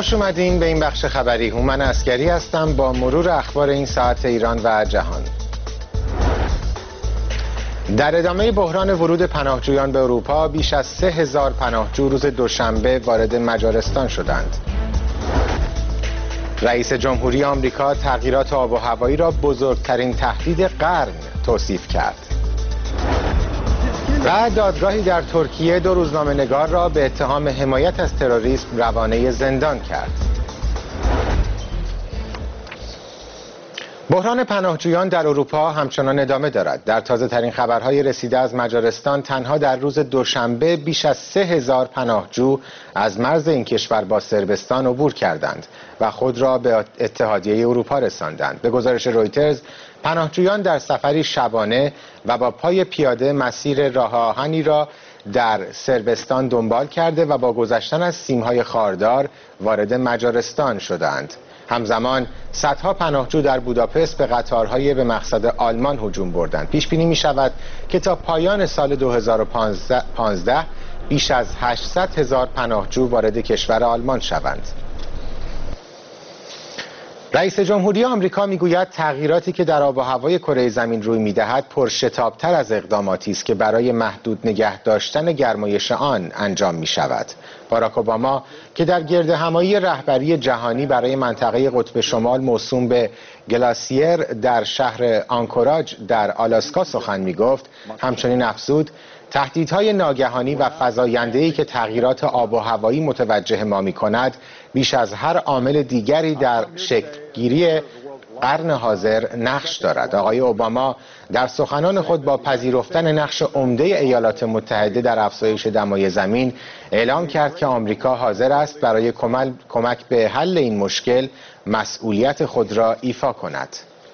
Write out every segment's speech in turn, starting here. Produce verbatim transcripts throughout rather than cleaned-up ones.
خوش اومدین به این بخش خبری. هومن عسکری هستم با مرور اخبار این ساعت ایران و جهان. در ادامه بحران ورود پناهجویان به اروپا، بیش از سه هزار پناهجو روز دوشنبه وارد مجارستان شدند. رئیس جمهوری آمریکا تغییرات آب و هوایی را بزرگترین تهدید قرن توصیف کرد. و دادگاهی در ترکیه دو روزنامه‌نگار را به اتهام حمایت از تروریسم روانه زندان کرد. بحران پناهجویان در اروپا همچنان ادامه دارد. در تازه ترین خبرهای رسیده از مجارستان، تنها در روز دوشنبه بیش از سه هزار پناهجو از مرز این کشور با صربستان عبور کردند و خود را به اتحادیه اروپا رساندند. به گزارش رویترز، پناهجویان در سفری شبانه و با پای پیاده مسیر راه آهنی را در صربستان دنبال کرده و با گذشتن از سیم‌های خاردار وارد مجارستان شدند. همزمان صدها پناهجو در بوداپست به قطارهای به مقصد آلمان هجوم بردند. پیش بینی می شود که تا پایان سال دو هزار و پانزده بیش از هشتصد هزار پناهجو وارد کشور آلمان شوند. رئیس جمهوری آمریکا میگوید تغییراتی که در آب و هوای کره زمین روی میدهد پرشتاب‌تر از اقداماتی است که برای محدود نگه داشتن گرمایش آن انجام می شود. باراک اوباما که در گردهمایی رهبری جهانی برای منطقه قطب شمال موسوم به گلاسیر در شهر آنکوراج در آلاسکا سخن می گفت، همچنین افزود تهدیدهای ناگهانی و فزاینده‌ای که تغییرات آب و هوایی متوجه ما می کند بیش از هر عامل دیگری در شکل‌گیری قرن حاضر نقش دارد. آقای اوباما در سخنان خود با پذیرفتن نقش عمده ایالات متحده در افزایش دمای زمین اعلام کرد که آمریکا حاضر است برای کمک به حل این مشکل مسئولیت خود را ایفا کند.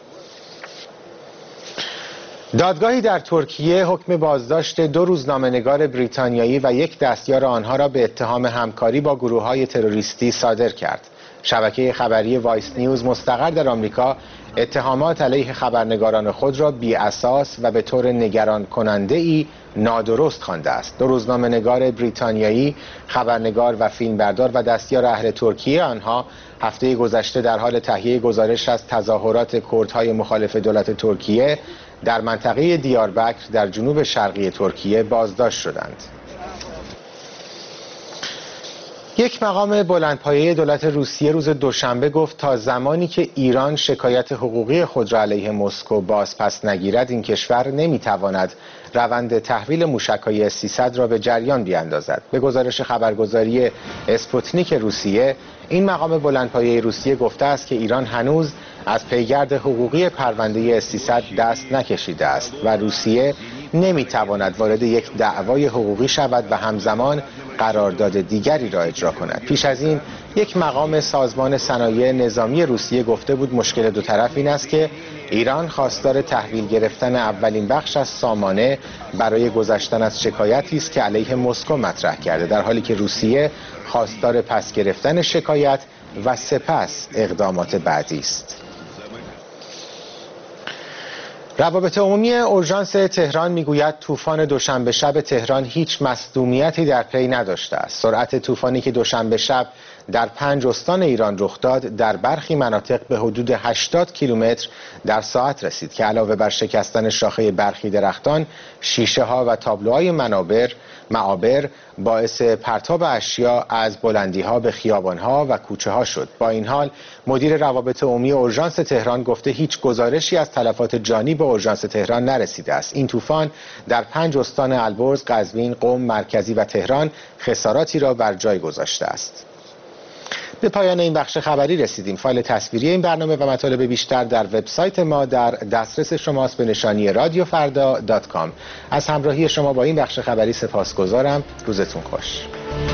دادگاهی در ترکیه حکم بازداشت دو روزنامه‌نگار بریتانیایی و یک دستیار آنها را به اتهام همکاری با گروه‌های تروریستی صادر کرد. شبکه خبری وایس نیوز مستقر در آمریکا اتهامات علیه خبرنگاران خود را بی اساس و به طور نگران کننده ای نادرست خوانده است. دو روزنامه‌نگار بریتانیایی، خبرنگار و فیلمبردار و دستیار اهل ترکیه آنها هفته گذشته در حال تهیه گزارش از تظاهرات کردهای مخالف دولت ترکیه در منطقه دیاربکر در جنوب شرقی ترکیه بازداشت شدند. یک مقام بلندپایه دولت روسیه روز دوشنبه گفت تا زمانی که ایران شکایت حقوقی خود را علیه مسکو باز پس نگیرد، این کشور نمیتواند روند تحویل موشک‌های اس سیصد را به جریان بیاندازد. به گزارش خبرگزاری اسپوتنیک روسیه، این مقام بلندپایه روسیه گفته است که ایران هنوز از پیگرد حقوقی پرونده اس سیصد دست نکشیده است و روسیه نمیتواند وارد یک دعوای حقوقی شود و همزمان قرارداد دیگری را اجرا کند. پیش از این یک مقام سازمان صنایع نظامی روسیه گفته بود مشکل دو طرف این است که ایران خواستار تحویل گرفتن اولین بخش از سامانه برای گذشتن از شکایتی است که علیه مسکو مطرح کرده، در حالی که روسیه خواستار پس گرفتن شکایت و سپس اقدامات بعدی است. روابط عمومی اورژانس تهران میگوید طوفان دوشنبه شب تهران هیچ مصدومیتی در پی نداشته است. سرعت طوفانی که دوشنبه شب در پنج استان ایران رخ داد در برخی مناطق به حدود هشتاد کیلومتر در ساعت رسید که علاوه بر شکستن شاخه برخی درختان، شیشه ها و تابلوهای منابر معابر باعث پرتاب اشیا از بلندی ها به خیابان ها و کوچه ها شد. با این حال مدیر روابط عمومی اورژانس تهران گفته هیچ گزارشی از تلفات جانی به اورژانس تهران نرسیده است. این طوفان در پنج استان البرز، قزوین، قم، مرکزی و تهران خساراتی را بر جای گذاشته است. به پایان این بخش خبری رسیدیم. فایل تصویری این برنامه و مطالب بیشتر در وبسایت ما در دسترس شماست به نشانی رادیو فردا دات کام. از همراهی شما با این بخش خبری سپاسگزارم. روزتون خوش.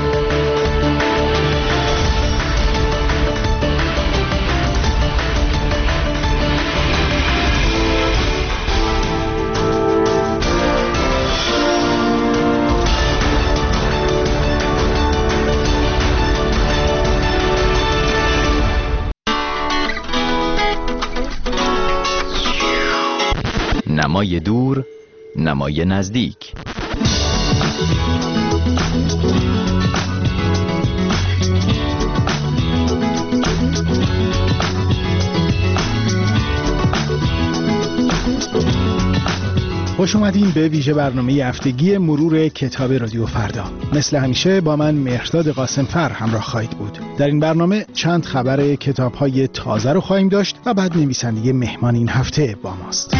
نمای دور، نمای نزدیک. خوش اومدین به ویژه برنامه هفتگی مرور کتاب رادیو فردا. مثل همیشه با من مهرداد قاسمفر همراه خواهید بود. در این برنامه چند خبر کتاب‌های تازه رو خواهیم داشت و بعد نویسنده مهمان این هفته با ماست.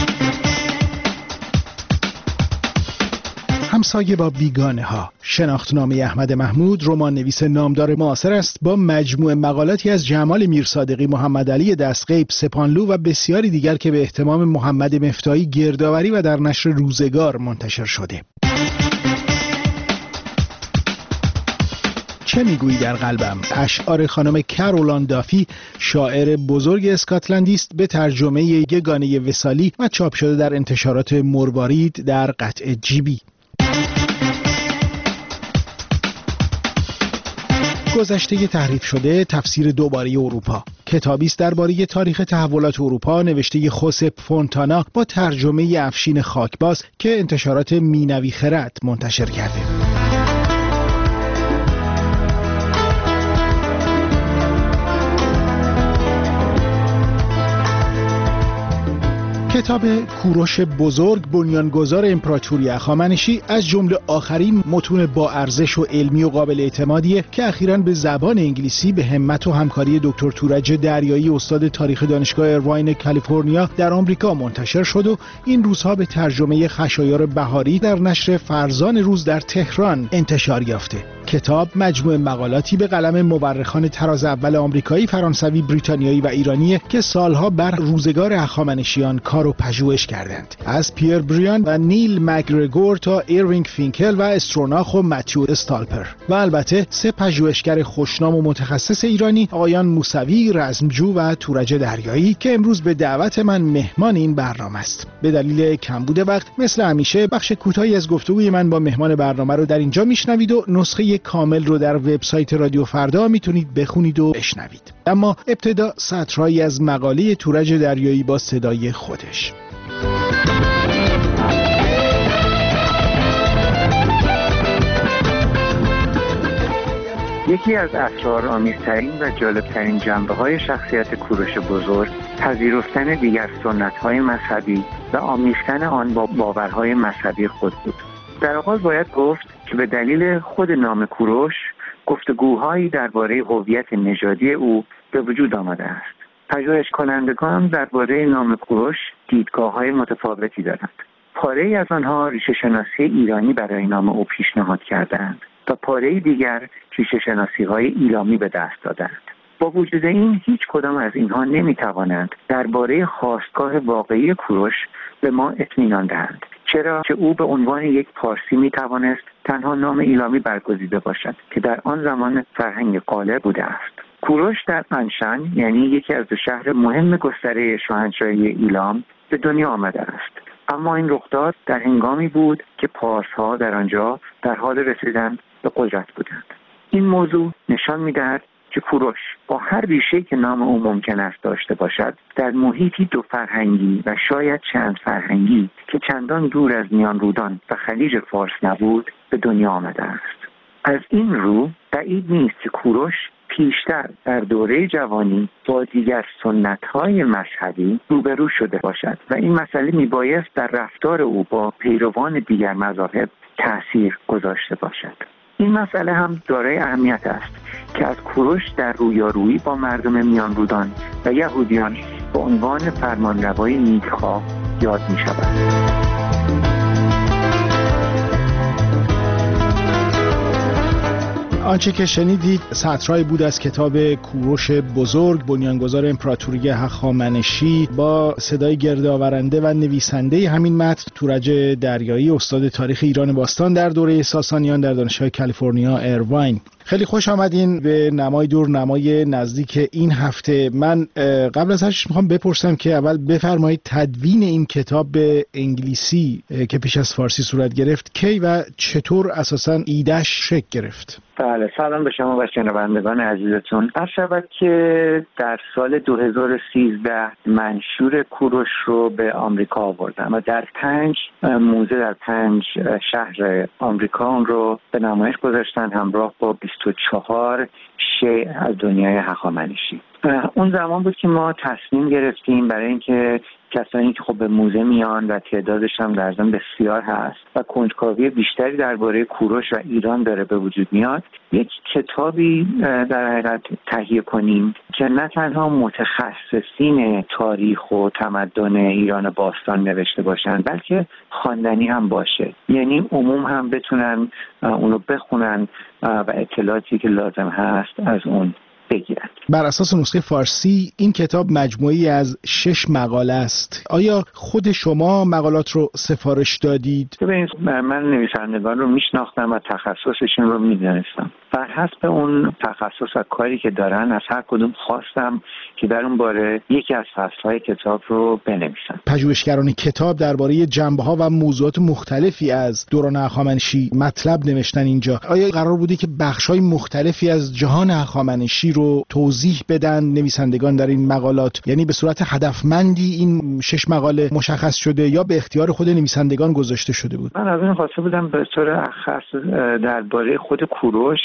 همسایه با بیگانه ها، شناختنامه احمد محمود رمان نویس نامدار معاصر است با مجموعه مقالاتی از جمال میرصادقی، محمد علی دستغیب، سپانلو و بسیاری دیگر که به اهتمام محمد مفتاحی گردآوری و در نشر روزگار منتشر شده. چه میگویی در قلبم؟ اشعار خانم کرولان دافی، شاعر بزرگ اسکاتلندی است، به ترجمه یگانه وصالی و چاپ شده در انتشارات مروارید در قطع جیبی. گذشته تحریف شده، تفسیر دوباره اروپا. کتابی است درباره تاریخ تحولات اروپا نوشته خوسپ فونتانا با ترجمه افشین خاکباز که انتشارات مینوی خرد منتشر کرده. کتاب کوروش بزرگ، بنیانگذار امپراتوری هخامنشی، از جمله آخرین متون با ارزش و علمی و قابل اعتمادیه که اخیراً به زبان انگلیسی به همت و همکاری دکتر تورج دریایی، استاد تاریخ دانشگاه ایرواین کالیفرنیا در آمریکا منتشر شد و این روزها به ترجمه خشایار بهاری در نشر فرزان روز در تهران انتشار یافته. کتاب مجموعه مقالاتی به قلم مورخان طراز اول آمریکایی، فرانسوی، بریتانیایی و ایرانیه که سالها بر روزگار هخامنشیان کار و پژوهش کردند. از پیر بریان و نیل مکگرگور تا ایروینگ فینکل و استروناخ و متیو استالپر و البته سه پژوهشگر خوشنام و متخصص ایرانی، آقایان موسوی، رزمجو و تورج دریایی که امروز به دعوت من مهمان این برنامه است. به دلیل کمبود وقت مثل همیشه بخش کوتاهی از گفتگوی من با مهمان برنامه رو در اینجا میشنوید و نسخه کامل رو در وبسایت رادیو فردا میتونید بخونید و بشنوید. اما ابتدا سطرهایی از مقاله تورج دریایی با صدای خودش. یکی از اسرارآمیزترین و جالبترین جنبه‌های شخصیت کوروش بزرگ پذیرفتن دیگر سنت‌های مذهبی و آمیختن آن با باورهای مذهبی خود بود. در آغاز باید گفت که به دلیل خود نام کوروش گفتگوهایی درباره هویت نژادی او به وجود آمده است. پژوهش کنندگان درباره نام کوروش دیدگاه‌های متفاوتی دارند. پاره‌ای از آنها ریشه شناسی ایرانی برای نام او پیشنهاد کردند و پاره دیگر ریشه شناسی‌های ایلامی به دست دادند. با وجود این هیچ کدام از اینها نمی‌توانند درباره خاستگاه واقعی کوروش به ما اطمینان دهند، چرا که او به عنوان یک پارسی می‌توانست تنها نام ایلامی برگزیده باشد که در آن زمان فرهنگ غالب بوده است. کوروش در انشن، یعنی یکی از دو شهر مهم گستره شاهنشاهی ایلام، به دنیا آمده است. اما این رخداد در هنگامی بود که پارس‌ها در آنجا در حال رسیدن به قدرت بودند. این موضوع نشان می‌دهد که کوروش با هر ریشه‌ای که نام او ممکن است داشته باشد، در محیطی دو فرهنگی و شاید چند فرهنگی که چندان دور از میان رودان و خلیج فارس نبود به دنیا آمده است. از این رو بعید نیست که کوروش پیشتر در دوره جوانی با دیگر سنت‌های مذهبی روبرو شده باشد و این مسئله میبایست در رفتار او با پیروان دیگر مذاهب تأثیر گذاشته باشد. این مسئله هم دارای اهمیت است که از کوروش در رویارویی با مردم میان رودان و یهودیان به عنوان فرمانروای نیکخواه یاد می شود. آنچه که شنیدید سطرهایی بود از کتاب کوروش بزرگ، بنیانگذار امپراتوری هخامنشی، با صدای گردآورنده و نویسنده همین متن تورج دریایی، استاد تاریخ ایران باستان در دوره ساسانیان در دانشگاه کالیفرنیا ایرواین. خیلی خوش آمدین به نمای دور نمای نزدیک این هفته. من قبل از هر چیز میخوام بپرسم که اول بفرمایید تدوین این کتاب به انگلیسی که پیش از فارسی صورت گرفت کی و چطور اساساً ایده‌اش شکل گرفت؟ بله، سلام به شما و شنوندگان عزیزتون. عرض شود که در سال دو هزار و سیزده منشور کوروش رو به آمریکا آوردم و در پنج موزه در پنج شهر آمریکا اون رو به نمایش گذاشتن همراه با بیست و چهار شیء از دنیای هخامنشی. اون زمان بود که ما تصمیم گرفتیم برای اینکه کسانی که خب به موزه میان و تعدادش هم در ضمن بسیار هست و کنجکاوی بیشتری درباره کوروش و ایران داره به وجود میاد، یک کتابی در حقیقت تهیه کنیم که نه تنها متخصصین تاریخ و تمدن ایران باستان نوشته باشن بلکه خواندنی هم باشه، یعنی عموم هم بتونن اونو بخونن و اطلاعاتی که لازم هست از اون بگیرن. بر اساس نسخه فارسی این کتاب مجموعی از شش مقاله است. آیا خود شما مقالات رو سفارش دادید؟ ببینید، من نویسندگان رو میشناختم و تخصصشون رو میدونستم. بر حسب اون تخصص و کاری که دارن از هر کدوم خواستم که در اون باره یکی از فصل‌های کتاب رو بنویسن. پژوهشگران کتاب درباره جنبه‌ها و موضوعات مختلفی از دوران هخامنشی مطلب نوشتن اینجا. آیا قرار بودی که بخش‌های مختلفی از جهان هخامنشی رو توضیح بدن نویسندگان در این مقالات؟ یعنی به صورت هدفمندی این شش مقاله مشخص شده یا به اختیار خود نویسندگان گذاشته شده بود؟ من از این خواسته بودم به طور اخص درباره خود کوروش،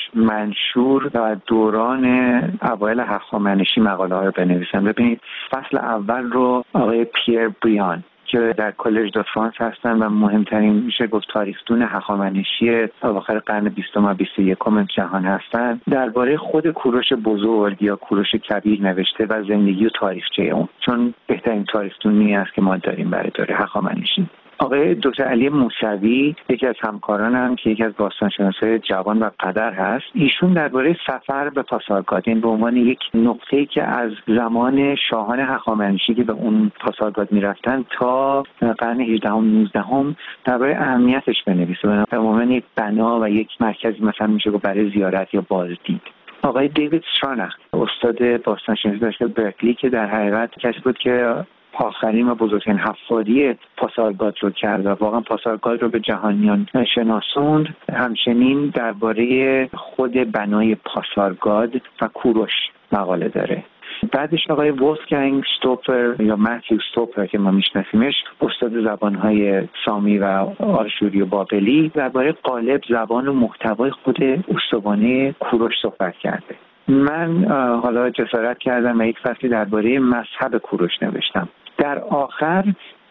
منشور و دوران اوایل هخامنشی مقاله ها رو بنویسم. ببینید، فصل اول رو آقای پیر بریان که در کالج دو فرانس هستن و مهمترین میشه گفت تاریخ‌دون هخامنشی اواخر قرن بیستم و بیست و یکم جهان هستن، درباره خود کوروش بزرگ یا کوروش کبیر نوشته و زندگی و تاریخچه اون، چون بهترین تاریخ‌دونی است که ما داریم برای دوره هخامنشی. آقای دکتر علی موسوی یکی از همکارانم که یکی از باستانشناسای جوان و قدر هست، ایشون درباره سفر به پاسارگاد، این به عنوان یک نقطه‌ای که از زمان شاهان هخامنشی که به اون پاسارگاد میرفتن تا قرن هجدهم نوزدهم درباره اهمیتش بنویسه، به عنوان یک بنا و یک مرکزی مثلا میشه برای زیارت یا بازدید. آقای دیوید استراناخ، استاد باستانشناسی دانشگاه برکلی که در حقیقت کسی بود که آخرین و بزرگترین حفاری پاسارگاد رو کرد و واقعا پاسارگاد رو به جهانیان شناسوند. همچنین درباره خود بنای پاسارگاد و کوروش مقاله داره. بعدش آقای وولفگانگ شتوپر یا متیو شتوپر که ما میشناسیمش، استاد زبانهای سامی و آشوری و بابلی، درباره قالب، زبان و محتوای خود استوانه کوروش صحبت کرده. من حالا جسارت کردم و یک فصلی درباره مذهب کوروش نوشتم. در آخر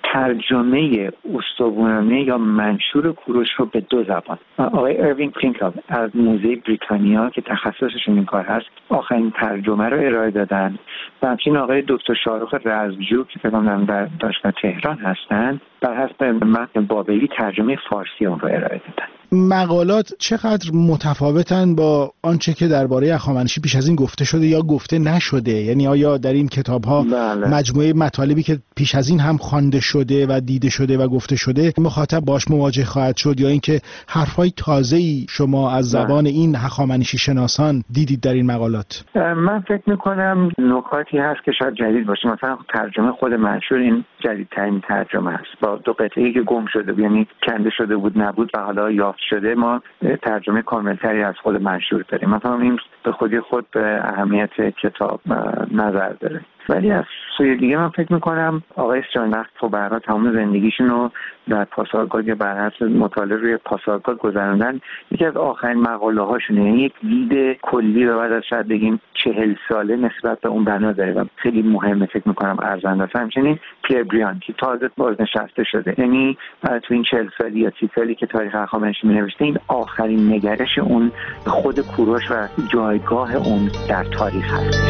ترجمه استوانه یا منشور کوروش رو به دو زبان آقای اروین پینکل از موزه بریتانیا که تخصصشون این کار هست آخرین ترجمه رو ارائه دادن و همچنین آقای دکتر شاهرخ رزمجو که فکر کنم در دانشگاه تهران هستن بر حسب متن بابلی ترجمه فارسی اون رو ارائه دادن. مقالات چقدر متفاوتن با آنچه که درباره هخامنشی پیش از این گفته شده یا گفته نشده؟ یعنی آیا در این کتاب‌ها بله. مجموعه مطالبی که پیش از این هم خوانده شده و دیده شده و گفته شده مخاطب باش مواجه خواهد شد یا اینکه حرفای تازه‌ای شما از زبان بله. این هخامنشی شناسان دیدید در این مقالات؟ من فکر می‌کنم نکاتی هست که شاید جدید باشه. مثلا ترجمه خود منشور این جدیدترین ترجمه است با دو قطعه‌ای که گم شده، یعنی کنده شده بود نبود و حالا یافت شده. ما ترجمه کاملتری از خود منشور داریم. مثلا این به خودی خود به اهمیت کتاب نظر داره. ولی از سوی دیگه من فکر میکنم آقای استراناخ تو برای تمام زندگیشون رو در پاسارگاد یا بر اساس مطالعه روی پاسارگاد گذروندن. یکی از آخرین مقاله هاشونه، یعنی یک دید کلی و بعد از شاید بگیم چهل ساله نسبت به اون بنا داره و خیلی مهمه فکر میکنم ارزنده است. همچنین پیر بریان که تازه بازنشسته شده، یعنی تو این چهل سالی یا سی سالی که تاریخ هخامنشی می‌نوشته این آخرین نگرش اون خود کوروش و جایگاه اون در تاریخ هست.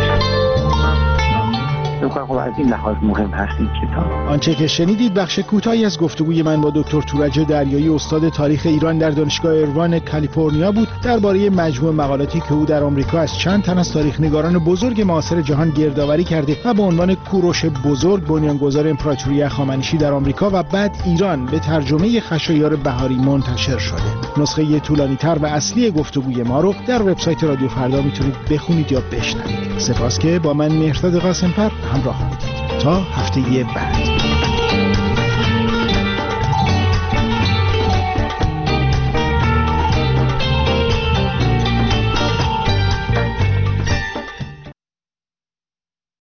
خب از این لحاظ مهم هست این کتاب. آنچه که شنیدید بخش کوتاهی از گفتگوی من با دکتر تورج دریایی استاد تاریخ ایران در دانشگاه ایروان کالیفرنیا بود درباره مجموع مقالاتی که او در آمریکا از چند تن از تاریخ‌نگاران بزرگ معاصر جهان گردآوری کرده و با عنوان کوروش بزرگ بنیانگذار امپراتوری هخامنشی در آمریکا و بعد ایران به ترجمه خشایار بهاری منتشر شده. نسخه طولانی‌تر و اصلی گفتگوی ما رو در وبسایت رادیو فردا میتونید بخونید یا بشنوید. سپاس که با من مهرداد قاسم‌فر همراه بودید. تا هفته بعد.